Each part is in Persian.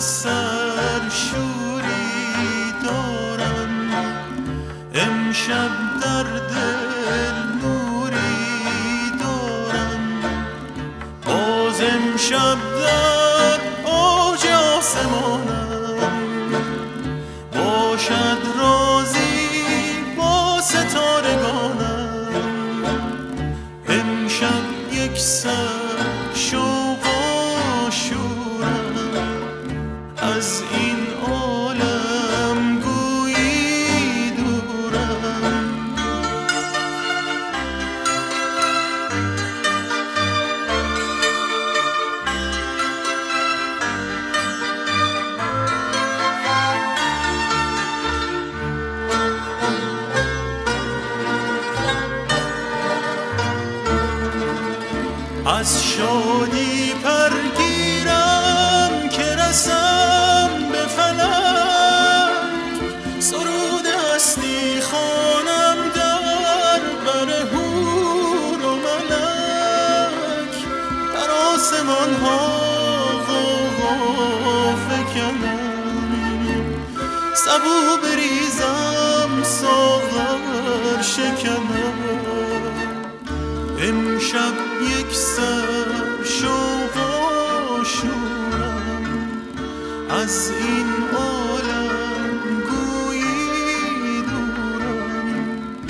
سرشوری دارم، امشب در دل نوری دارم، باز امشب در اوج آسمانم، باشد رازی با ستارگانم، امشب یک سر شوق و شورم، از این عالم گویی دورم. از شادی پرگیرم که رسم به فلک، سرود هستی خوانم در بر حور و ملک، در آسمان ها غوغا فکنم، سبو بریزم ساغر شکنم، امشب یک سر شوق و شورم، از این عالم گویی دورم.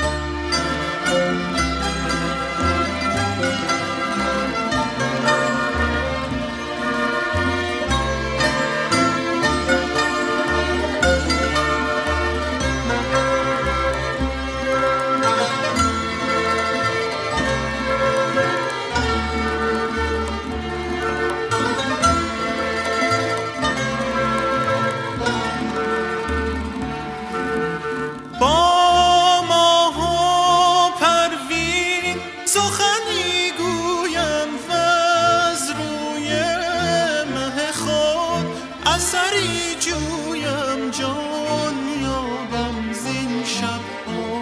اثری جویم جان یابم زین شب‌ها،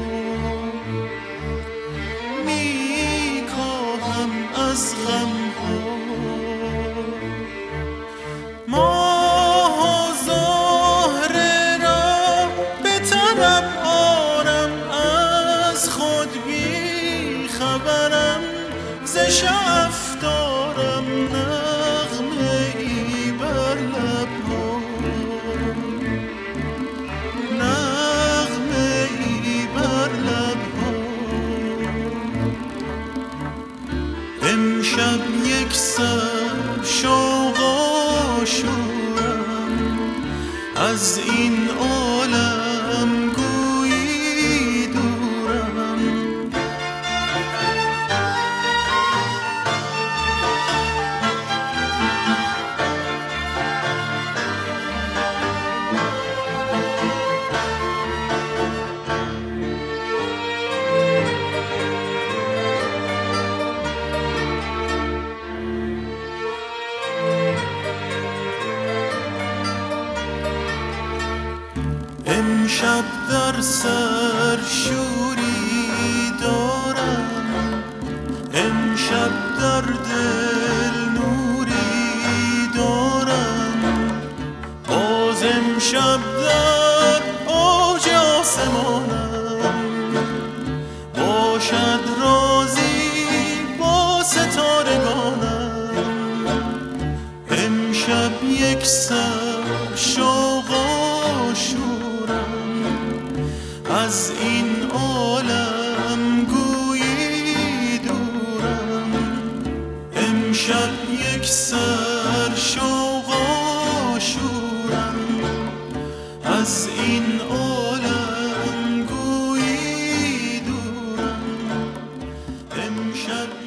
می‌کاهم از غم‌ها، ماه و زهره را به طلب آرم، از خود بی خبرم، ز شعف دارم نغمه ای بر لب‌ها، نغمه ای بر لب‌ها، امشب یک سر شوق و شورم، از این عالم گویی دورم. امشب در سر شوری دارم، امشب در دل نوری دارم، باز امشب در اوج آسمانم، باشد رازی با ستارگانم، امشب یک سر شوق و شورم، از این عالم گویی دورم، امشب یک سر شوق و شورم، از این عالم گویی دورم، امشب